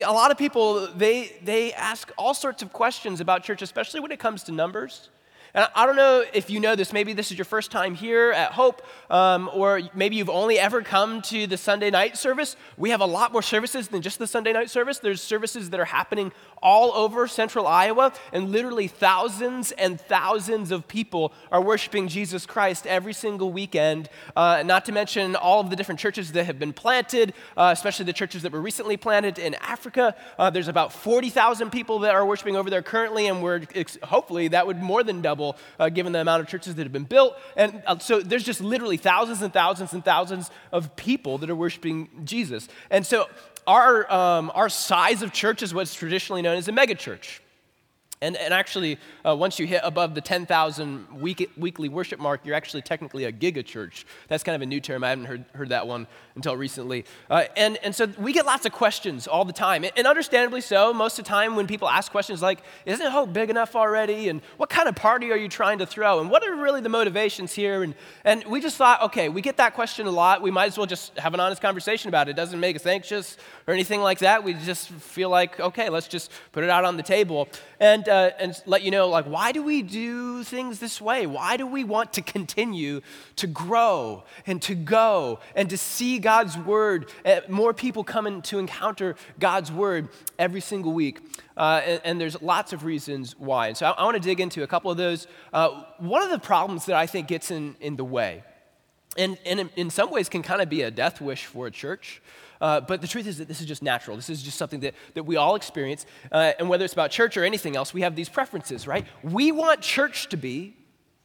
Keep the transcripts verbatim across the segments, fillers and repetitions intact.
a lot of people, they, they ask all sorts of questions about church, especially when it comes to numbers. And I don't know if you know this, maybe this is your first time here at Hope, um, or maybe you've only ever come to the Sunday night service. We have a lot more services than just the Sunday night service. There's services that are happening all over central Iowa, and literally thousands and thousands of people are worshiping Jesus Christ every single weekend, uh, not to mention all of the different churches that have been planted, uh, especially the churches that were recently planted in Africa. Uh, there's about forty thousand people that are worshiping over there currently, and we're ex- hopefully that would more than double Uh, given the amount of churches that have been built. And uh, so there's just literally thousands and thousands and thousands of people that are worshiping Jesus. And so our um, our size of church is what's traditionally known as a megachurch. And, and actually, uh, once you hit above the ten thousand week, weekly worship mark, you're actually technically a gigachurch. That's kind of a new term. I haven't heard, heard that one until recently. Uh, and, and so we get lots of questions all the time. And understandably so, most of the time when people ask questions like, isn't Hope big enough already? And what kind of party are you trying to throw? And what are really the motivations here? And, and we just thought, okay, we get that question a lot. We might as well just have an honest conversation about it. It doesn't make us anxious or anything like that. We just feel like, okay, let's just put it out on the table. And Uh, and let you know, like, why do we do things this way? Why do we want to continue to grow and to go and to see God's word, uh, more people coming to encounter God's word every single week? Uh, and, and there's lots of reasons why. And so I, I want to dig into a couple of those. Uh, one of the problems that I think gets in, in the way, and, and in, in some ways can kind of be a death wish for a church, Uh, but the truth is that this is just natural. This is just something that, that we all experience. Uh, and whether it's about church or anything else, we have these preferences, right? We want church to be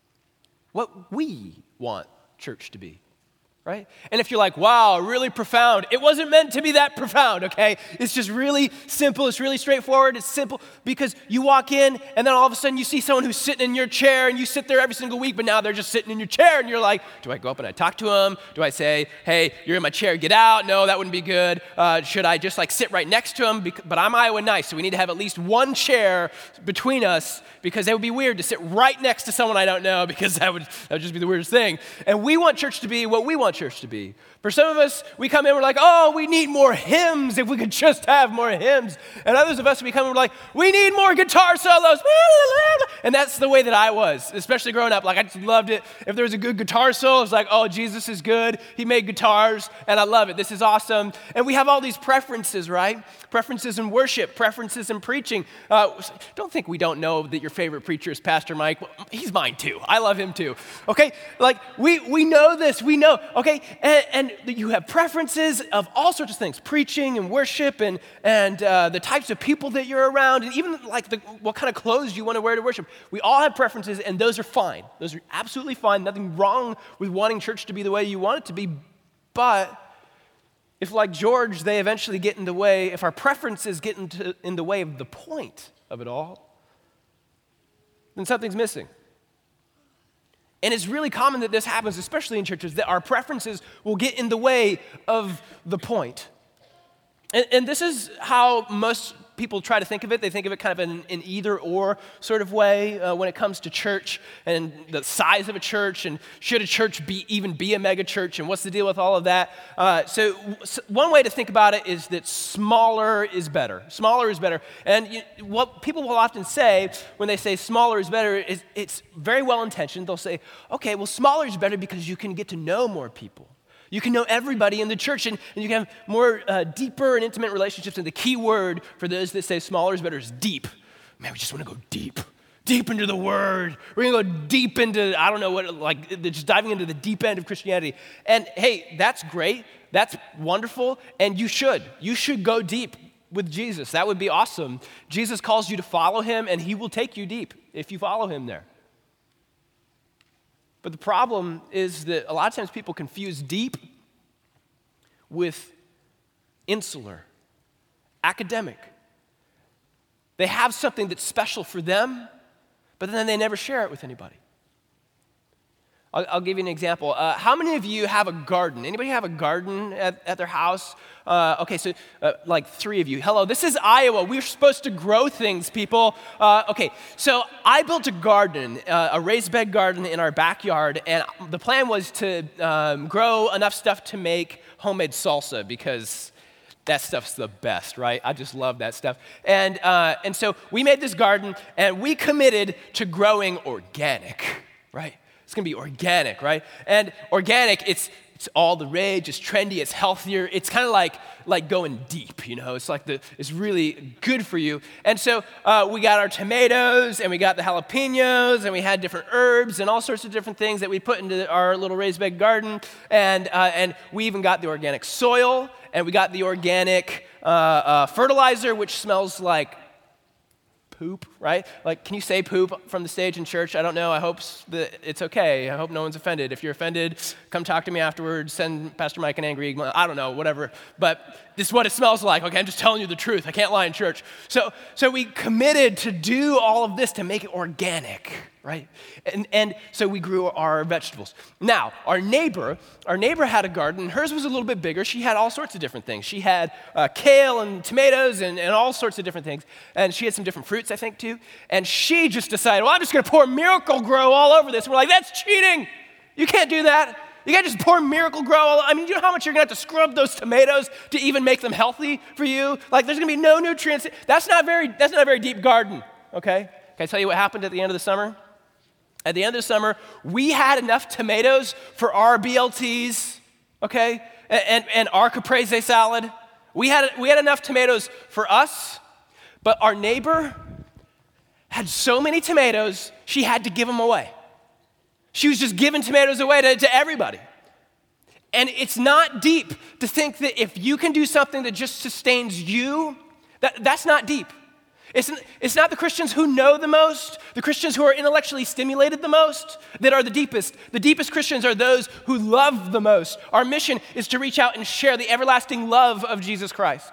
what we want church to be, right? And if you're like, wow, really profound, it wasn't meant to be that profound, okay? It's just really simple. It's really straightforward. It's simple because you walk in and then all of a sudden you see someone who's sitting in your chair and you sit there every single week, but now they're just sitting in your chair and you're like, do I go up and I talk to them? Do I say, hey, you're in my chair, get out? No, that wouldn't be good. Uh, should I just like sit right next to them? Bec- but I'm Iowa nice, so we need to have at least one chair between us because it would be weird to sit right next to someone I don't know because that would, that would just be the weirdest thing. And we want church to be what we want church to be. For some of us, we come in, we're like, oh, we need more hymns if we could just have more hymns. And others of us, we come in, we're like, we need more guitar solos. And that's the way that I was, especially growing up. Like, I just loved it. If there was a good guitar solo, it's like, oh, Jesus is good. He made guitars, and I love it. This is awesome. And we have all these preferences, right? Preferences in worship, preferences in preaching. Uh, don't think we don't know that your favorite preacher is Pastor Mike. He's mine too. I love him too. Okay? Like, we, we know this. We know. Okay? And, and you have preferences of all sorts of things, preaching and worship and, and uh, the types of people that you're around, and even like the, what kind of clothes you want to wear to worship. We all have preferences, and those are fine. Those are absolutely fine. Nothing wrong with wanting church to be the way you want it to be. But if, like George, they eventually get in the way, if our preferences get into, in the way of the point of it all, then something's missing. And it's really common that this happens, especially in churches, that our preferences will get in the way of the point. And, and this is how most people try to think of it. They think of it kind of in an either-or sort of way uh, when it comes to church and the size of a church and should a church be even be a mega church and what's the deal with all of that. Uh, so, so one way to think about it is that smaller is better. Smaller is better. And you, what people will often say when they say smaller is better is it's very well-intentioned. They'll say, okay, well, smaller is better because you can get to know more people. You can know everybody in the church, and, and you can have more uh, deeper and intimate relationships. And the key word for those that say smaller is better is deep. Man, we just want to go deep, deep into the word. We're going to go deep into, I don't know what, like just diving into the deep end of Christianity. And hey, that's great. That's wonderful. And you should. You should go deep with Jesus. That would be awesome. Jesus calls you to follow him, and he will take you deep if you follow him there. But the problem is that a lot of times people confuse deep with insular, academic. They have something that's special for them, but then they never share it with anybody. I'll, I'll give you an example. Uh, how many of you have a garden? Anybody have a garden at, at their house? Uh, okay, so uh, like three of you. Hello, this is Iowa. We're supposed to grow things, people. Uh, okay, so I built a garden, uh, a raised bed garden in our backyard, and the plan was to um, grow enough stuff to make homemade salsa because That stuff's the best, right? I just love that stuff. And, uh, and so we made this garden, and we committed to growing organic, right? It's gonna be organic, right? And organic, it's it's all the rage, it's trendy, it's healthier. It's kind of like, like going deep, you know? It's like the, it's really good for you. And so uh, we got our tomatoes, and we got the jalapenos, and we had different herbs and all sorts of different things that we put into our little raised bed garden. And, uh, and we even got the organic soil, and we got the organic uh, uh, fertilizer, which smells like poop, right? Like, can you say poop from the stage in church? I don't know. I hope that it's okay. I hope no one's offended. If you're offended, come talk to me afterwards. Send Pastor Mike an angry email. I don't know, whatever. But this is what it smells like. Okay, I'm just telling you the truth. I can't lie in church. So, so we committed to do all of this to make it organic, right? And, and so we grew our vegetables. Now, our neighbor, our neighbor had a garden. Hers was a little bit bigger. She had all sorts of different things. She had uh, kale and tomatoes and, and all sorts of different things. And she had some different fruits, I think, too. And she just decided, well, I'm just going to pour Miracle Grow all over this. We're like, that's cheating. You can't do that. You can't just pour Miracle Grow all, I mean, do you know how much you're going to have to scrub those tomatoes to even make them healthy for you? Like, there's going to be no nutrients. That's not very, that's not a very deep garden, okay? Can I tell you what happened at the end of the summer? At the end of the summer, we had enough tomatoes for our B L Ts, okay, and, and, and our caprese salad. We had, we had enough tomatoes for us, but our neighbor had so many tomatoes, she had to give them away. She was just giving tomatoes away to, to everybody. And it's not deep to think that if you can do something that just sustains you, that, that's not deep. It's, it's not the Christians who know the most, the Christians who are intellectually stimulated the most, that are the deepest. The deepest Christians are those who love the most. Our mission is to reach out and share the everlasting love of Jesus Christ.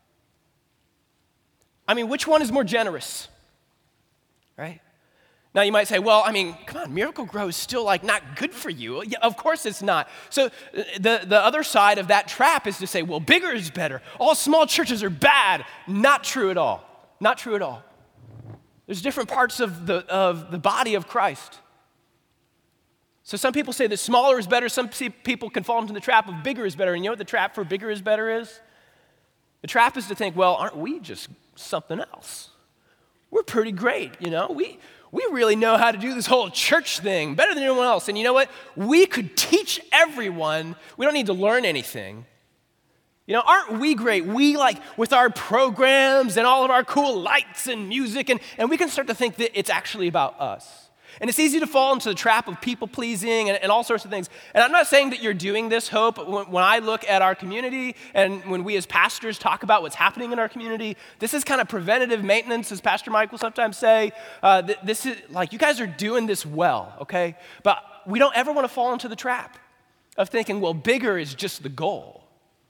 I mean, which one is more generous, right? Now you might say, well, I mean, come on, Miracle Grow is still like not good for you. Yeah, of course it's not. So the, the other side of that trap is to say, well, bigger is better. All small churches are bad. Not true at all. Not true at all. There's different parts of the, of the body of Christ. So some people say that smaller is better. Some people can fall into the trap of bigger is better. And you know what the trap for bigger is better is? The trap is to think, well, aren't we just something else? We're pretty great, you know? We, we really know how to do this whole church thing better than anyone else. And you know what? We could teach everyone. We don't need to learn anything. You know, aren't we great? We, like, with our programs and all of our cool lights and music, and, and we can start to think that it's actually about us. And it's easy to fall into the trap of people-pleasing and, and all sorts of things. And I'm not saying that you're doing this, Hope. When, when I look at our community and when we as pastors talk about what's happening in our community, this is kind of preventative maintenance, as Pastor Mike will sometimes say. Uh, th- this is, like, you guys are doing this well, okay? But we don't ever want to fall into the trap of thinking, well, bigger is just the goal.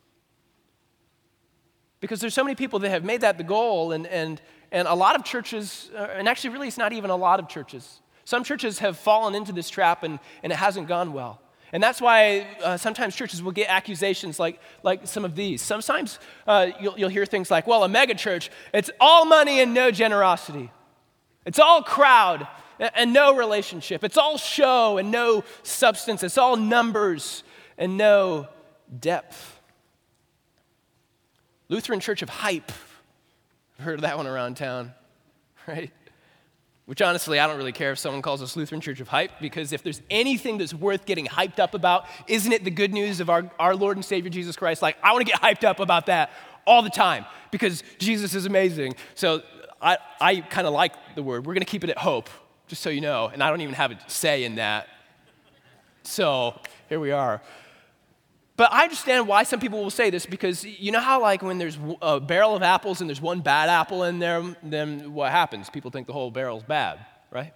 Because there's so many people that have made that the goal, and, and, and a lot of churches, uh, and actually really it's not even a lot of churches. Some churches have fallen into this trap, and, and it hasn't gone well. And that's why uh, sometimes churches will get accusations like, like some of these. Sometimes uh, you'll, you'll hear things like, well, a mega church, it's all money and no generosity. It's all crowd and, and no relationship. It's all show and no substance. It's all numbers and no depth. Lutheran Church of Hype. I've heard of that one around town, right? Which honestly, I don't really care if someone calls us Lutheran Church of Hype, because if there's anything that's worth getting hyped up about, isn't it the good news of our, our Lord and Savior Jesus Christ? Like, I want to get hyped up about that all the time because Jesus is amazing. So I, I kind of like the word. We're going to keep it at Hope, just so you know, and I don't even have a say in that. So here we are. But I understand why some people will say this, because you know how, like, when there's a barrel of apples and there's one bad apple in there, then what happens? People think the whole barrel's bad, right?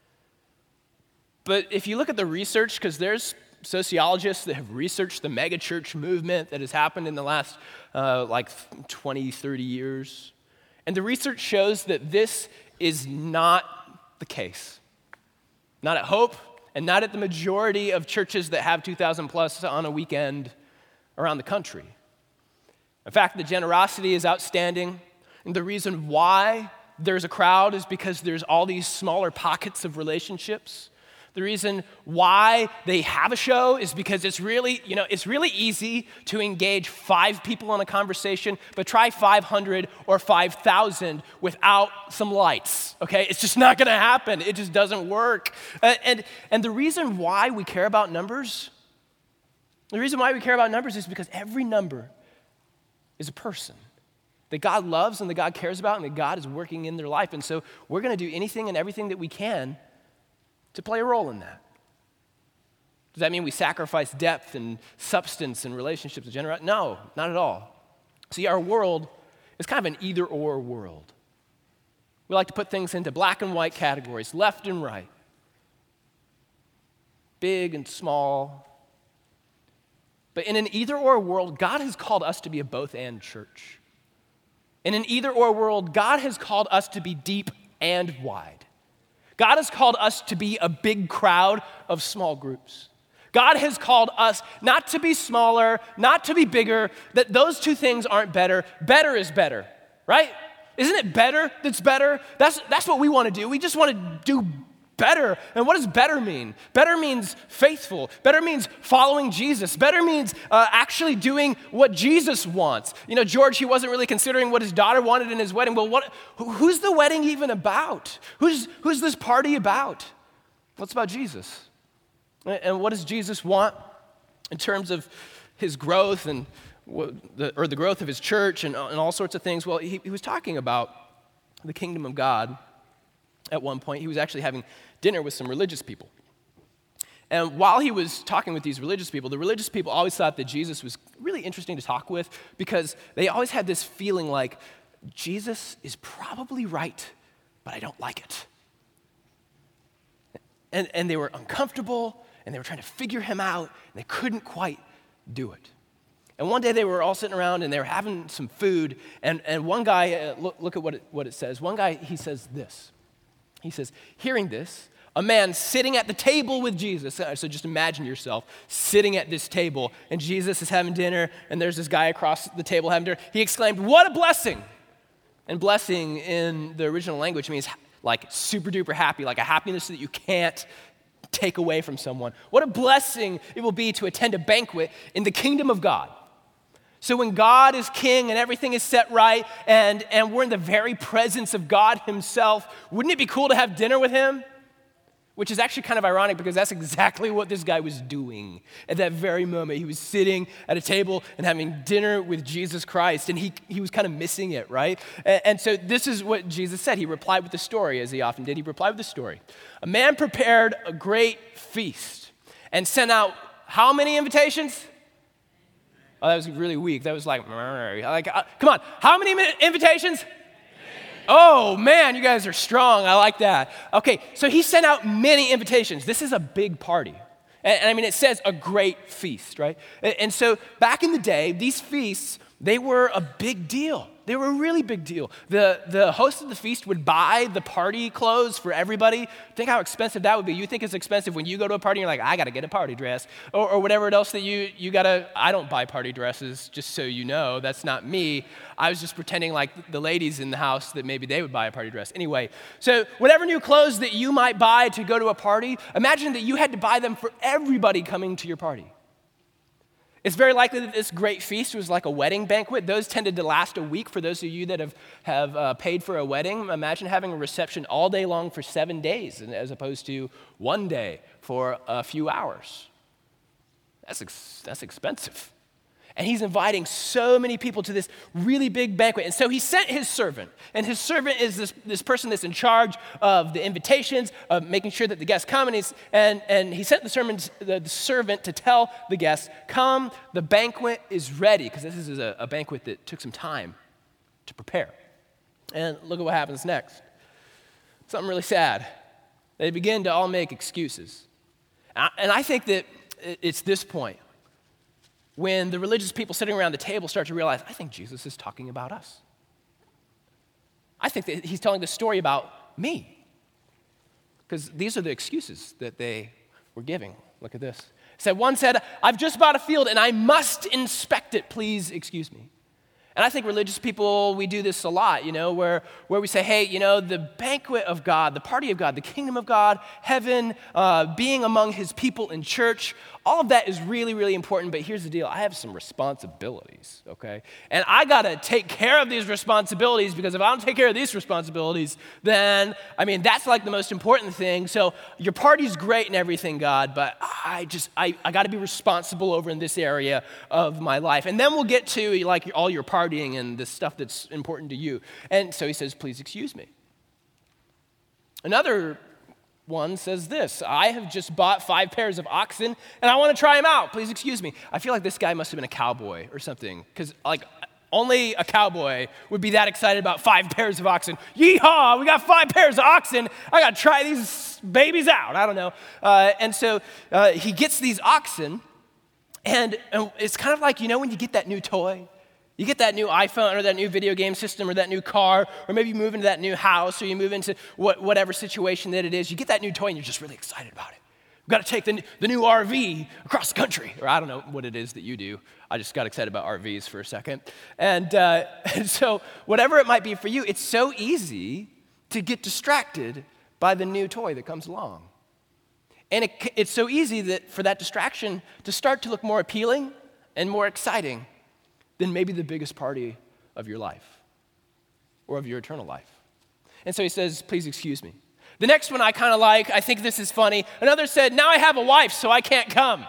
But if you look at the research, because there's sociologists that have researched the megachurch movement that has happened in the last, uh, like, twenty, thirty years, and the research shows that this is not the case. Not at Hope, and not at the majority of churches that have two thousand plus on a weekend around the country. In fact, the generosity is outstanding. And the reason why there's a crowd is because there's all these smaller pockets of relationships. The reason why they have a show is because it's really, you know, it's really easy to engage five people in a conversation, but try five hundred or five thousand without some lights, okay? It's just not gonna happen. It just doesn't work. Uh, and, and the reason why we care about numbers, the reason why we care about numbers is because every number is a person that God loves and that God cares about and that God is working in their life. And so we're gonna do anything and everything that we can to play a role in that. Does that mean we sacrifice depth and substance and relationships and generosity? No, not at all. See, our world is kind of an either-or world. We like to put things into black and white categories, left and right, big and small. But in an either-or world, God has called us to be a both-and church. In an either-or world, God has called us to be deep and wide. God has called us to be a big crowd of small groups. God has called us not to be smaller, not to be bigger, that those two things aren't better. Better is better, right? Isn't it better that's better? That's, that's what we want to do. We just want to do better. And what does better mean? Better means faithful. Better means following Jesus. Better means uh, actually doing what Jesus wants. You know, George, he wasn't really considering what his daughter wanted in his wedding. Well, what, who's the wedding even about? Who's, who's this party about? What's about Jesus? And what does Jesus want in terms of his growth and the, or the growth of his church and, and all sorts of things? Well, he, he was talking about the kingdom of God. At one point, he was actually having dinner with some religious people. And while he was talking with these religious people, the religious people always thought that Jesus was really interesting to talk with because they always had this feeling like, Jesus is probably right, but I don't like it. And, and they were uncomfortable, and they were trying to figure him out, and they couldn't quite do it. And one day they were all sitting around, and they were having some food, and, and one guy, uh, look, look at what it, what it says. One guy, he says this. He says, hearing this, a man sitting at the table with Jesus. So just imagine yourself sitting at this table, and Jesus is having dinner, and there's this guy across the table having dinner. He exclaimed, "What a blessing!" And blessing in the original language means like super duper happy, like a happiness that you can't take away from someone. What a blessing it will be to attend a banquet in the kingdom of God. So when God is king and everything is set right and, and we're in the very presence of God himself, wouldn't it be cool to have dinner with him? Which is actually kind of ironic because that's exactly what this guy was doing at that very moment. He was sitting at a table and having dinner with Jesus Christ, and he, he was kind of missing it, right? And, and so this is what Jesus said. He replied with the story, as he often did. He replied with the story. A man prepared a great feast and sent out how many invitations? Oh, that was really weak. That was like, like uh, come on, how many invitations? Oh, man, you guys are strong. I like that. Okay, so he sent out many invitations. This is a big party. And, and I mean, it says a great feast, right? And, and so back in the day, these feasts, they were a big deal. They were a really big deal. The, the host of the feast would buy the party clothes for everybody. Think how expensive that would be. You think it's expensive when you go to a party and you're like, I got to get a party dress. Or, or whatever else that you, you got to, I don't buy party dresses, just so you know. That's not me. I was just pretending like the ladies in the house that maybe they would buy a party dress. Anyway, so whatever new clothes that you might buy to go to a party, imagine that you had to buy them for everybody coming to your party. It's very likely that this great feast was like a wedding banquet. Those tended to last a week for those of you that have, have uh, paid for a wedding. Imagine having a reception all day long for seven days as opposed to one day for a few hours. That's, ex- that's expensive. And he's inviting so many people to this really big banquet. And so he sent his servant. And his servant is this, this person that's in charge of the invitations, of making sure that the guests come. And, he's, and, and he sent the servant, the, the servant to tell the guests, come, the banquet is ready. Because this is a, a banquet that took some time to prepare. And look at what happens next. Something really sad. They begin to all make excuses. And I think that it's this point when the religious people sitting around the table start to realize, I think Jesus is talking about us. I think that he's telling the story about me. Because these are the excuses that they were giving. Look at this. It said, one said, I've just bought a field and I must inspect it. Please excuse me. And I think religious people, we do this a lot, you know, where, where we say, hey, you know, the banquet of God, the party of God, the kingdom of God, heaven, uh, being among his people in church, all of that is really, really important. But here's the deal. I have some responsibilities, okay? And I got to take care of these responsibilities, because if I don't take care of these responsibilities, then, I mean, that's like the most important thing. So your party's great and everything, God, but I just, I, I got to be responsible over in this area of my life. And then we'll get to like all your partying and the stuff that's important to you. And so he says, please excuse me. Another one says this: I have just bought five pairs of oxen and I want to try them out. Please excuse me. I feel like this guy must have been a cowboy or something, because like only a cowboy would be that excited about five pairs of oxen. Yeehaw, we got five pairs of oxen. I got to try these babies out. I don't know. Uh, and so uh, he gets these oxen, and, and it's kind of like, you know, when you get that new toy. You get that new iPhone or that new video game system or that new car, or maybe you move into that new house, or you move into what, whatever situation that it is. You get that new toy and you're just really excited about it. We've got to take the, the new R V across the country. Or I don't know what it is that you do. I just got excited about R Vs for a second. And, uh, and so whatever it might be for you, it's so easy to get distracted by the new toy that comes along. And it, it's so easy that for that distraction to start to look more appealing and more exciting than maybe the biggest party of your life or of your eternal life. And so he says, please excuse me. The next one I kind of like. I think this is funny. Another said, now I have a wife, so I can't come.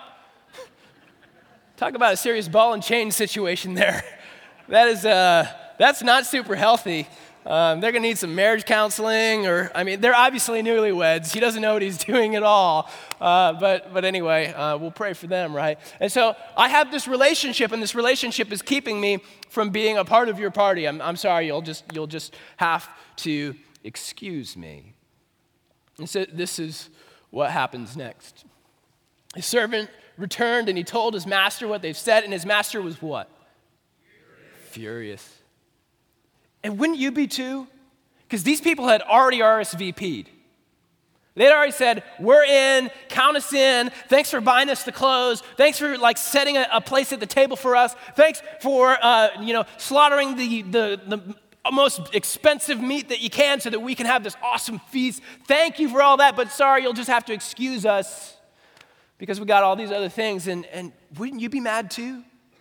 Talk about a serious ball and chain situation there. That is, uh, that's not super healthy. Um, they're going to need some marriage counseling, or, I mean, they're obviously newlyweds. He doesn't know what he's doing at all. Uh, but, but anyway, uh, we'll pray for them, right? And so I have this relationship, and this relationship is keeping me from being a part of your party. I'm, I'm sorry, you'll just, you'll just have to excuse me. And so this is what happens next. His servant returned, and he told his master what they've said, and his master was what? Furious. Furious. And wouldn't you be too? Because these people had already R S V P'd. They'd already said, we're in, count us in, thanks for buying us the clothes, thanks for like setting a, a place at the table for us, thanks for uh, you know, slaughtering the, the, the most expensive meat that you can so that we can have this awesome feast. Thank you for all that, but sorry, you'll just have to excuse us because we got all these other things. And, and wouldn't you be mad too?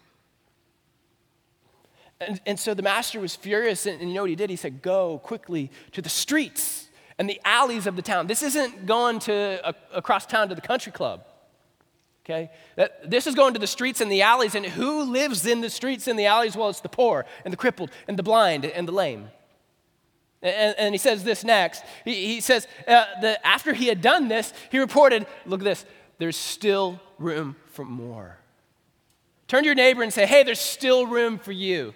And, and so the master was furious, and, and you know what he did? He said, go quickly to the streets and the alleys of the town. This isn't going to uh, across town to the country club, okay? That, this is going to the streets and the alleys, and who lives in the streets and the alleys? Well, it's the poor and the crippled and the blind and the lame. And, and he says this next. He, he says uh, that after he had done this, he reported, look at this, there's still room for more. Turn to your neighbor and say, hey, there's still room for you.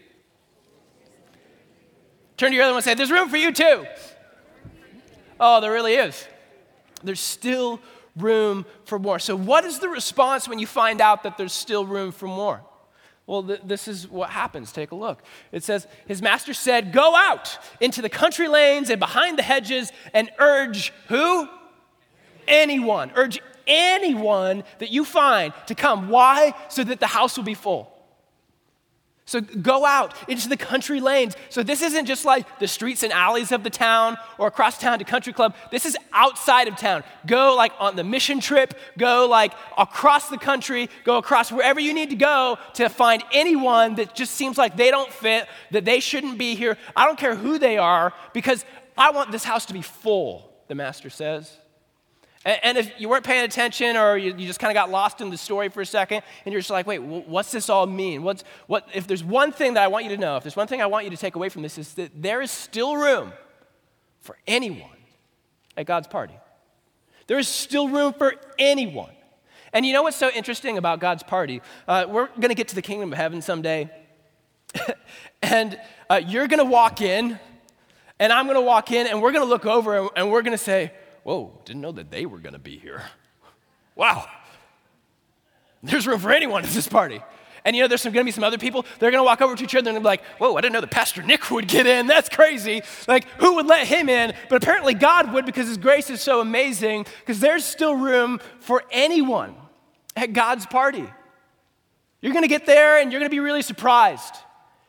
Turn to your other one and say, there's room for you too. Oh, there really is. There's still room for more. So what is the response when you find out that there's still room for more? Well, th- this is what happens. Take a look. It says, his master said, go out into the country lanes and behind the hedges and urge who? Anyone. Urge anyone that you find to come. Why? So that the house will be full. So go out into the country lanes. So this isn't just like the streets and alleys of the town or across town to country club. This is outside of town. Go like on the mission trip. Go like across the country. Go across wherever you need to go to find anyone that just seems like they don't fit, that they shouldn't be here. I don't care who they are, because I want this house to be full, the master says. And if you weren't paying attention, or you, you just kind of got lost in the story for a second, and you're just like, wait, what's this all mean? What's, what, if there's one thing that I want you to know, if there's one thing I want you to take away from this, is that there is still room for anyone at God's party. There is still room for anyone. And you know what's so interesting about God's party? Uh, we're going to get to the kingdom of heaven someday, and uh, you're going to walk in, and I'm going to walk in, and we're going to look over, and, and we're going to say, whoa, didn't know that they were going to be here. Wow. There's room for anyone at this party. And you know, there's going to be some other people, they're going to walk over to each other and they'll be like, whoa, I didn't know that Pastor Nick would get in. That's crazy. Like, who would let him in? But apparently God would, because his grace is so amazing, because there's still room for anyone at God's party. You're going to get there and you're going to be really surprised.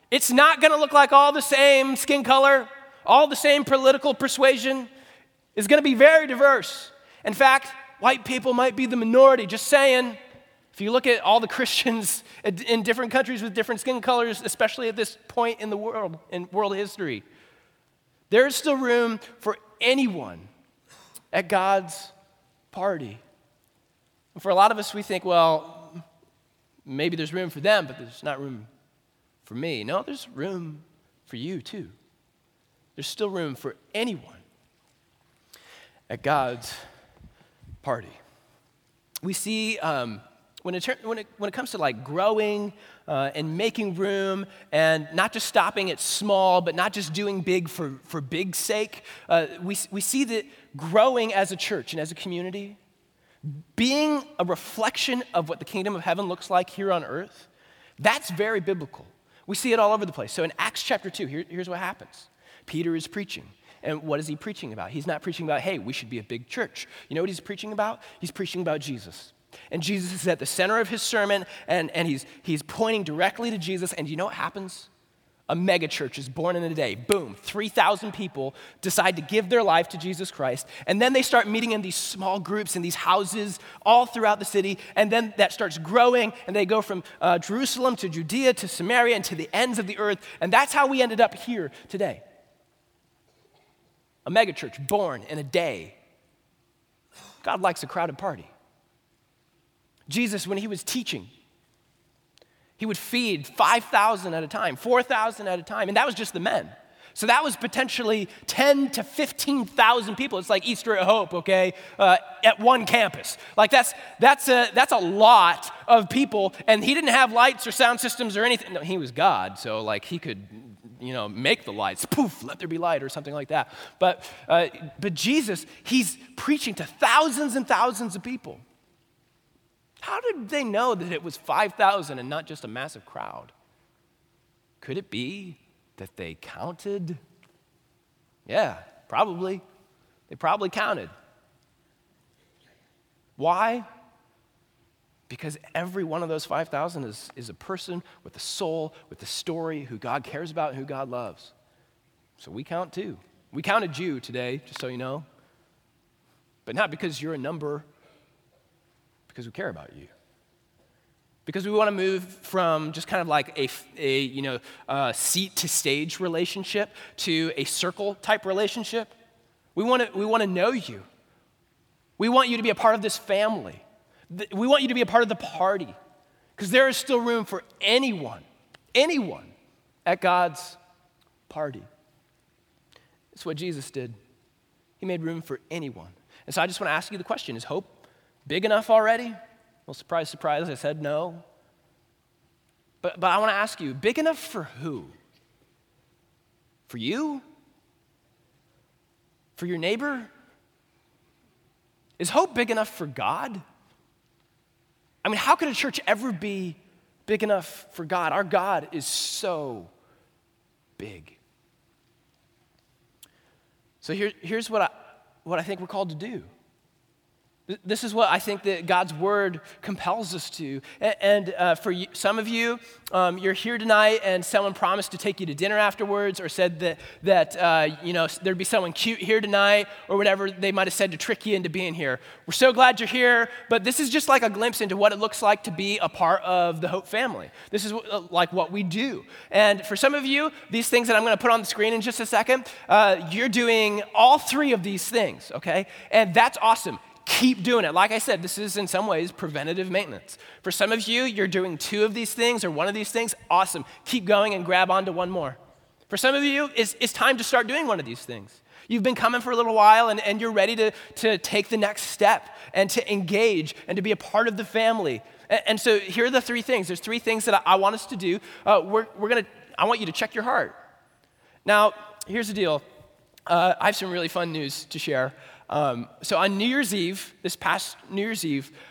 It's not going to look like all the same skin color, all the same political persuasion. It's going to be very diverse. In fact, white people might be the minority, just saying. If you look at all the Christians in different countries with different skin colors, especially at this point in the world, in world history, there is still room for anyone at God's party. And for a lot of us, we think, well, maybe there's room for them, but there's not room for me. No, there's room for you too. There's still room for anyone at God's party. We see um, when, it, when, it, when it comes to like growing uh, and making room and not just stopping at small, but not just doing big for, for big's sake, uh, we, we see that growing as a church and as a community, being a reflection of what the kingdom of heaven looks like here on earth, that's very biblical. We see it all over the place. So in Acts chapter two, here, here's what happens. Peter is preaching. And what is he preaching about? He's not preaching about, hey, we should be a big church. You know what he's preaching about? He's preaching about Jesus. And Jesus is at the center of his sermon, and, and he's, he's pointing directly to Jesus. And you know what happens? A mega church is born in a day. Boom, three thousand people decide to give their life to Jesus Christ. And then they start meeting in these small groups in these houses all throughout the city. And then that starts growing, and they go from uh, Jerusalem to Judea to Samaria and to the ends of the earth. And that's how we ended up here today. A mega church born in a day. God likes a crowded party. Jesus, when he was teaching, he would feed five thousand at a time, four thousand at a time, and that was just the men. So that was potentially ten to fifteen thousand people. It's like Easter at Hope, okay, uh, at one campus. Like that's that's a that's a lot of people, and he didn't have lights or sound systems or anything. No, he was God, so like he could, you know, make the lights. Poof, let there be light or something like that. But uh, but Jesus, he's preaching to thousands and thousands of people. How did they know that it was five thousand and not just a massive crowd? Could it be that they counted? Yeah, probably. They probably counted. Why? Because every one of those five thousand is, is a person with a soul, with a story, who God cares about and who God loves. So we count too. We counted you today, just so you know. But not because you're a number, because we care about you. Because we want to move from just kind of like a, a you know, uh, seat to stage relationship to a circle type relationship. We want to we want to know you. We want you to be a part of this family. We want you to be a part of the party. Because there is still room for anyone, anyone at God's party. That's what Jesus did. He made room for anyone. And so I just want to ask you the question, is hope big enough already? Well, surprise, surprise, I said no. But, but I want to ask you, big enough for who? For you? For your neighbor? Is hope big enough for God? I mean, how could a church ever be big enough for God? Our God is so big. So here, here's what I, what I think we're called to do. This is what I think that God's word compels us to. And uh, for you, some of you, um, you're here tonight and someone promised to take you to dinner afterwards, or said that, that uh, you know, there'd be someone cute here tonight, or whatever they might have said to trick you into being here. We're so glad you're here, but this is just like a glimpse into what it looks like to be a part of the Hope family. This is what, like what we do. And for some of you, these things that I'm going to put on the screen in just a second, uh, you're doing all three of these things, okay? And that's awesome. Keep doing it. Like I said, this is in some ways preventative maintenance. For some of you, you're doing two of these things or one of these things. Awesome. Keep going and grab onto one more. For some of you, it's, it's time to start doing one of these things. You've been coming for a little while, and, and you're ready to, to take the next step and to engage and to be a part of the family. And, and so here are the three things. There's three things that I, I want us to do. Uh, we're, we're gonna. I want you to check your heart. Now, here's the deal. Uh, I have some really fun news to share. Um, so on New Year's Eve, this past New Year's Eve,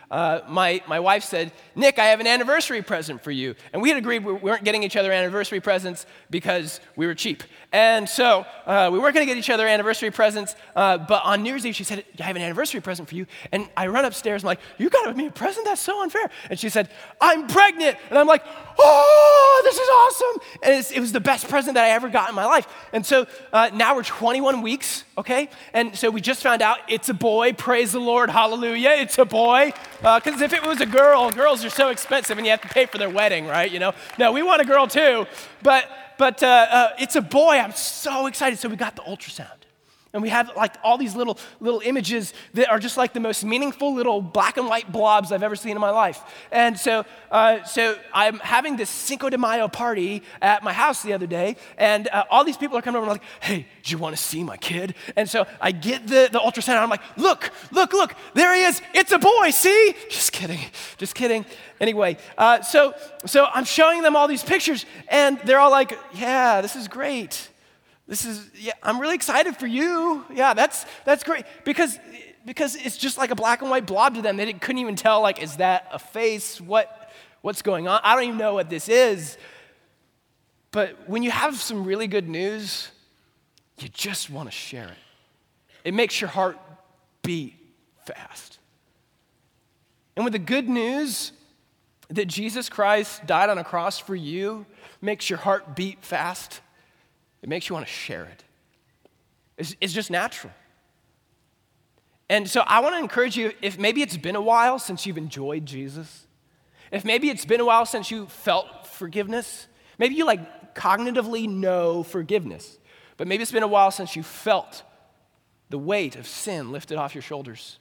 uh, my, my wife said, Nick, I have an anniversary present for you. And we had agreed we weren't getting each other anniversary presents because we were cheap. And so uh, we weren't going to get each other anniversary presents, uh, but on New Year's Eve, she said, I have an anniversary present for you. And I run upstairs, I'm like, you got me a present? That's so unfair. And she said, I'm pregnant. And I'm like, oh, this is awesome. And it's, it was the best present that I ever got in my life. And so uh, now we're twenty-one weeks, okay? And so we just found out it's a boy. Praise the Lord, hallelujah, it's a boy. Because uh, if it was a girl, girls are so expensive and you have to pay for their wedding, right? You know, no, we want a girl too. But But uh, uh, it's a boy. I'm so excited. So we got the ultrasound. And we have like all these little little images that are just like the most meaningful little black and white blobs I've ever seen in my life. And so uh, so I'm having this Cinco de Mayo party at my house the other day, and uh, all these people are coming over and like, hey, do you want to see my kid? And so I get the, the ultrasound, and I'm like, look, look, look, there he is. It's a boy, see? Just kidding, just kidding. Anyway, uh, so so I'm showing them all these pictures, and they're all like, yeah, this is great. This is, yeah, I'm really excited for you. Yeah, that's that's great. Because because it's just like a black and white blob to them. They didn't, couldn't even tell, like, is that a face? What what's going on? I don't even know what this is. But when you have some really good news, you just want to share it. It makes your heart beat fast. And with the good news that Jesus Christ died on a cross for you makes your heart beat fast, it makes you want to share it. It's, it's just natural. And so I want to encourage you, if maybe it's been a while since you've enjoyed Jesus, if maybe it's been a while since you felt forgiveness, maybe you like cognitively know forgiveness, but maybe it's been a while since you felt the weight of sin lifted off your shoulders.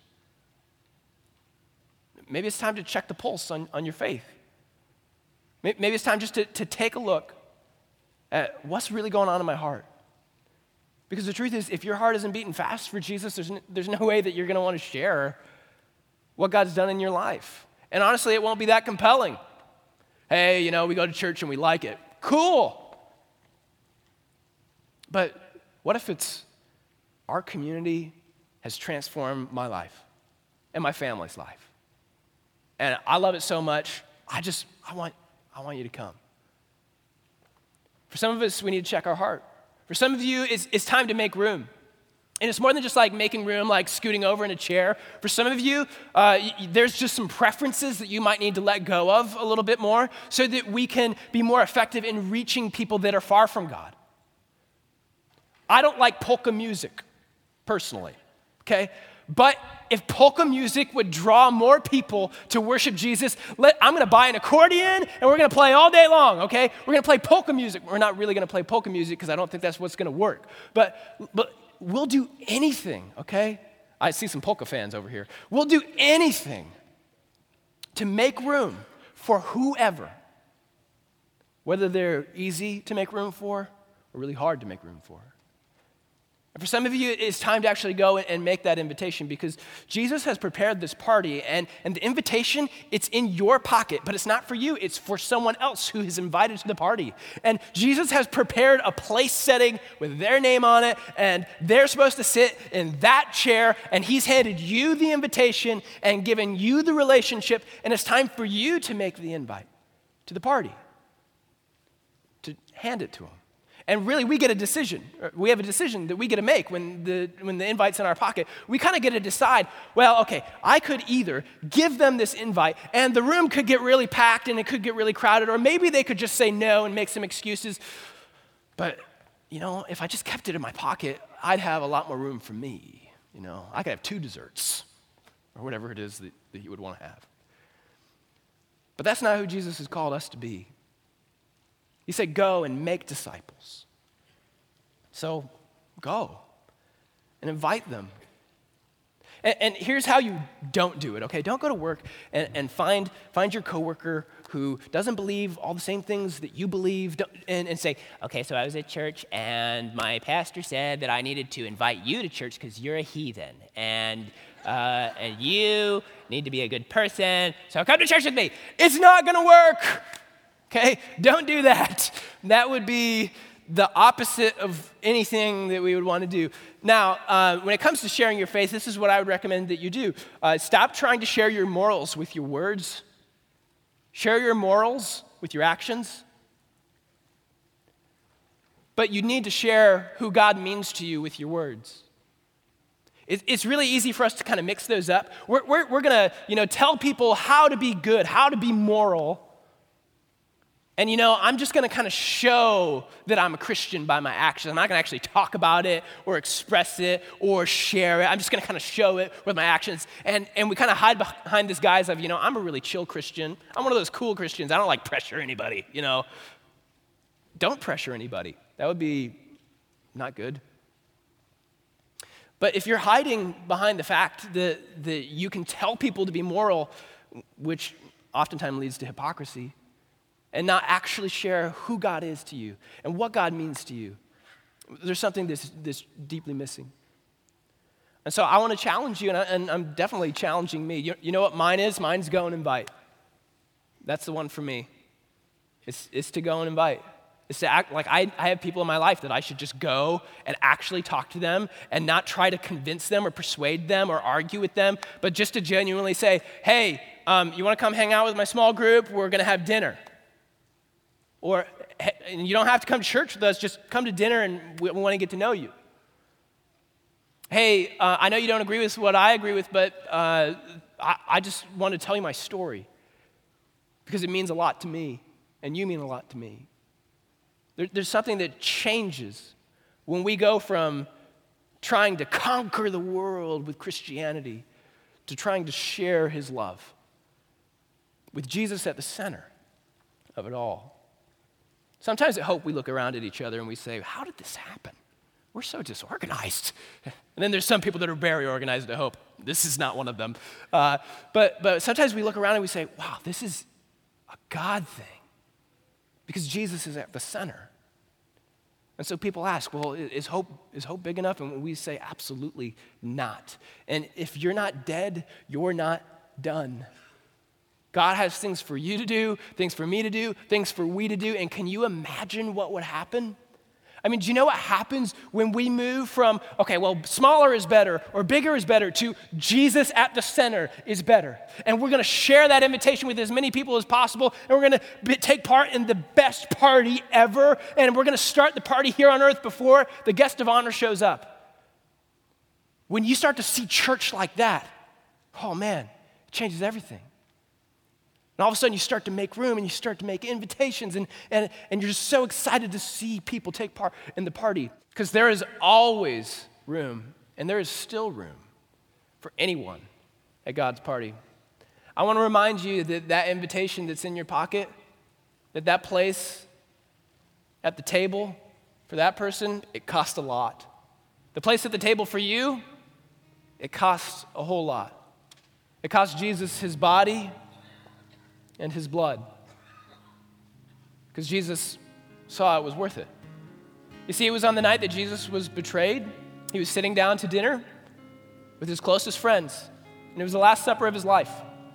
Maybe it's time to check the pulse on, on your faith. Maybe it's time just to, to take a look at what's really going on in my heart. Because the truth is, if your heart isn't beating fast for Jesus, there's no, there's no way that you're going to want to share what God's done in your life. And honestly, it won't be that compelling. Hey, you know, we go to church and we like it. Cool. But what if it's our community has transformed my life and my family's life? And I love it so much, I just, I want, I want you to come. For some of us, we need to check our heart. For some of you, it's, it's time to make room. And it's more than just like making room, like scooting over in a chair. For some of you, uh, y- there's just some preferences that you might need to let go of a little bit more so that we can be more effective in reaching people that are far from God. I don't like polka music, personally, okay? But if polka music would draw more people to worship Jesus, let, I'm going to buy an accordion and we're going to play all day long, okay? We're going to play polka music. We're not really going to play polka music because I don't think that's what's going to work. But, but we'll do anything, okay? I see some polka fans over here. We'll do anything to make room for whoever, whether they're easy to make room for or really hard to make room for. And for some of you, it's time to actually go and make that invitation because Jesus has prepared this party, and, and the invitation, it's in your pocket, but it's not for you. It's for someone else who is invited to the party. And Jesus has prepared a place setting with their name on it, and they're supposed to sit in that chair, and he's handed you the invitation and given you the relationship, and it's time for you to make the invite to the party, to hand it to him. And really, we get a decision. We have a decision that we get to make when the when the invite's in our pocket. We kind of get to decide, well, okay, I could either give them this invite, and the room could get really packed, and it could get really crowded, or maybe they could just say no and make some excuses. But, you know, if I just kept it in my pocket, I'd have a lot more room for me. You know, I could have two desserts, or whatever it is that, that you would want to have. But that's not who Jesus has called us to be. He said, go and make disciples. So go and invite them. And, and here's how you don't do it, okay? Don't go to work and, and find, find your coworker who doesn't believe all the same things that you believe and, and say, okay, so I was at church and my pastor said that I needed to invite you to church because you're a heathen and, uh, and you need to be a good person, so come to church with me. It's not going to work. Okay, don't do that. That would be the opposite of anything that we would want to do. Now, uh, when it comes to sharing your faith, this is what I would recommend that you do. Uh, stop trying to share your morals with your words. Share your morals with your actions. But you need to share who God means to you with your words. It, it's really easy for us to kind of mix those up. We're, we're, we're going to, you know, tell people how to be good, how to be moral. And, you know, I'm just going to kind of show that I'm a Christian by my actions. I'm not going to actually talk about it or express it or share it. I'm just going to kind of show it with my actions. And, and we kind of hide behind this guise of, you know, I'm a really chill Christian. I'm one of those cool Christians. I don't like pressure anybody, you know. Don't pressure anybody. That would be not good. But if you're hiding behind the fact that, that you can tell people to be moral, which oftentimes leads to hypocrisy, and not actually share who God is to you and what God means to you, there's something that's, that's deeply missing. And so I want to challenge you, and, I, and I'm definitely challenging me. You, you know what mine is? Mine's go and invite. That's the one for me. It's, it's to go and invite. It's to act like I, I have people in my life that I should just go and actually talk to them and not try to convince them or persuade them or argue with them, but just to genuinely say, hey, um, you want to come hang out with my small group? We're going to have dinner. Or and you don't have to come to church with us, just come to dinner and we, we want to get to know you. Hey, uh, I know you don't agree with what I agree with, but uh, I, I just want to tell you my story because it means a lot to me and you mean a lot to me. There, there's something that changes when we go from trying to conquer the world with Christianity to trying to share his love with Jesus at the center of it all. Sometimes at Hope, we look around at each other and we say, how did this happen? We're so disorganized. And then there's some people that are very organized at Hope. This is not one of them. Uh, but, but sometimes we look around and we say, wow, this is a God thing. Because Jesus is at the center. And so people ask, well, is hope, is hope big enough? And we say, absolutely not. And if you're not dead, you're not done. God has things for you to do, things for me to do, things for we to do, and can you imagine what would happen? I mean, do you know what happens when we move from, okay, well, smaller is better or bigger is better to Jesus at the center is better? And we're going to share that invitation with as many people as possible, and we're going to take part in the best party ever, and we're going to start the party here on earth before the guest of honor shows up. When you start to see church like that, oh man, it changes everything. And all of a sudden you start to make room and you start to make invitations and, and, and you're just so excited to see people take part in the party because there is always room and there is still room for anyone at God's party. I want to remind you that that invitation that's in your pocket, that that place at the table for that person, it costs a lot. The place at the table for you, it costs a whole lot. It costs Jesus his body and his blood. Because Jesus saw it was worth it. You see, it was on the night that Jesus was betrayed. He was sitting down to dinner with his closest friends, and it was the Last Supper of his life.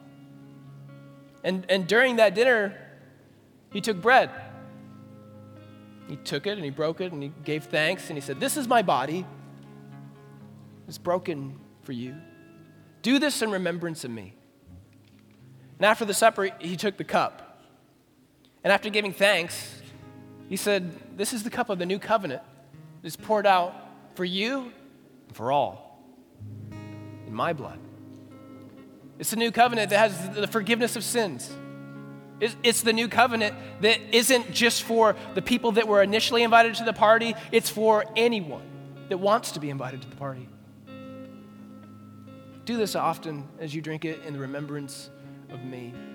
And, and during that dinner, he took bread. He took it and he broke it and he gave thanks and he said, "This is my body. It's broken for you. Do this in remembrance of me." And after the supper, he took the cup. And after giving thanks, he said, "This is the cup of the new covenant. It's poured out for you and for all in my blood." It's the new covenant that has the forgiveness of sins. It's the new covenant that isn't just for the people that were initially invited to the party. It's for anyone that wants to be invited to the party. Do this often as you drink it in the remembrance of me.